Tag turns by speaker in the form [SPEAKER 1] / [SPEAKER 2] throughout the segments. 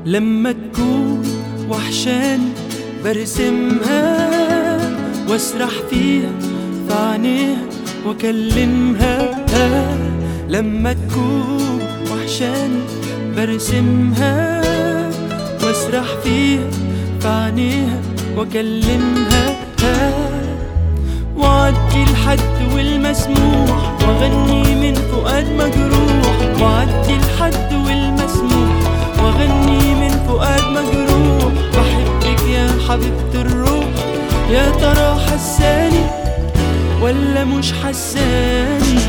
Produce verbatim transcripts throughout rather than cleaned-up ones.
[SPEAKER 1] لما تكون وحشاني برسمها واسرح فيها في عينيها واكلمها. لما تكون وحشاني برسمها واسرح فيها في عينيها واكلمها. وعدي الحد والمسموح واغني من فؤاد مجروح، وعدي الحد والمسموح واغني من فؤاد مجروح. بحبك يا حبيبة الروح، يا ترى حساني ولا مش حساني؟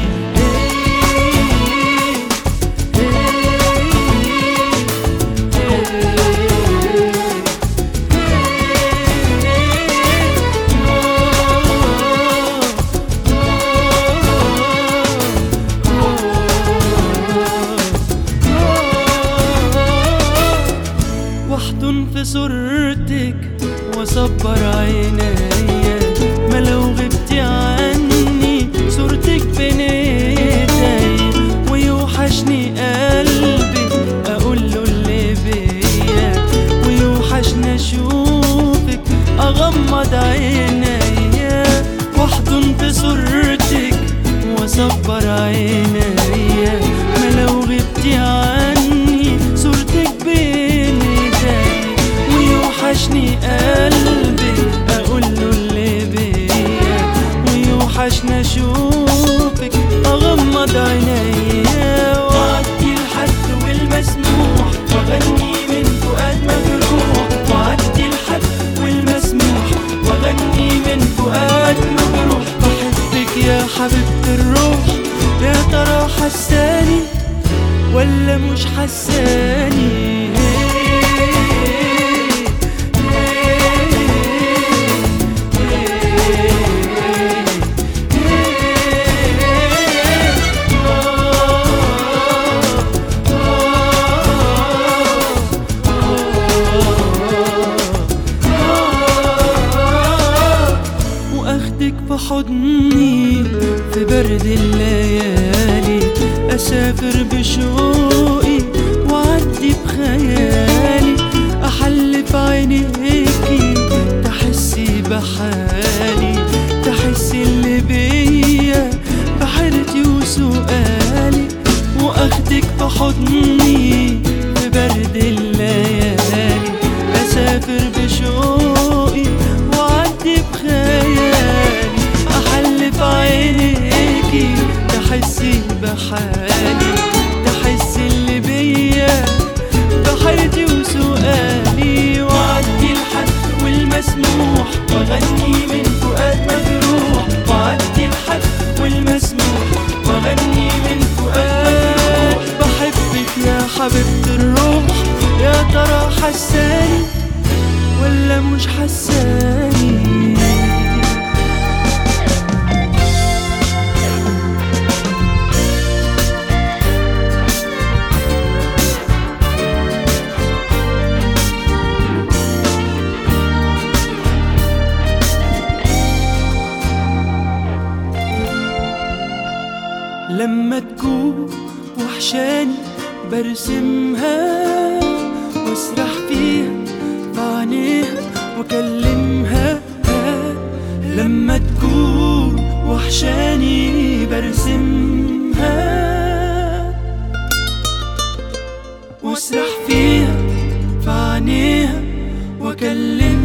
[SPEAKER 1] واحضن في صورتك واصبر عينيا، ما لو غبتي عني صورتك بين ايدي. ويوحشني قلبي اقوله اللي بيا، ويوحشني اشوفك اغمض عينيا. واحضن في صورتك واصبر عينيا، ما لو غبتي عني صورتك بين ايدي. ويوحشني قلبي اقوله اللي بيا، ويوحشني اشوفك اغمض عينيا. وعدي الحد والمسموح واغني من فؤاد مجروح، وعدي الحد والمسموح واغني من فؤاد مجروح. بحبك يا حبيبة الروح، يا ترى حساني ولا مش حساني؟ واخدك في حضني في برد الليالي، اسافر بشوقي وعدي بخيالي. احلف عينيكي تحسي بحالي، تحسي اللي بيا بحيرتي وسؤالي. واخدك في حضني في برد الليالي، اسافر بشوقي وعدي بخيالي. احلف عينيكي تحسي بحالي، تحسي اللي بيا بحيرتي وسؤالي. وعدي الحد والمسموح واغني من فؤاد مجروح، وعدي الحد والمسموح واغني من فؤاد. بحبك يا حبيبة الروح، يا ترى حساني ولا مش حساني؟ لما تكون وحشاني برسمها واسرح فيها في عينيها واكلمها. لما تكون وحشاني برسمها واسرح فيها في عينيها واكلمها.